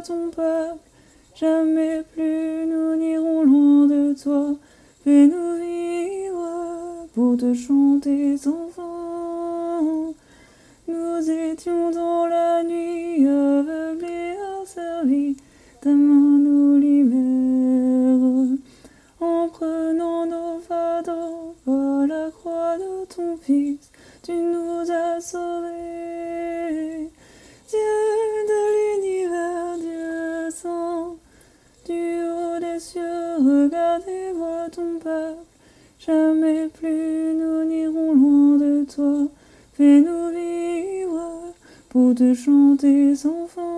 ton peuple. Jamais plus nous n'irons loin de toi. Fais-nous vivre pour te chanter sans fin. Nous étions dans la nuit, aveuglés, asservis. Ta main nous libère. En prenant nos fardeaux à la croix de ton Fils, tu nous as sauvés. Dieu de l'univers, Dieu saint, du haut des cieux, regarde et vois ton peuple. Jamais plus nous n'irons loin de toi. Fais-nous vivre pour te chanter sans fin.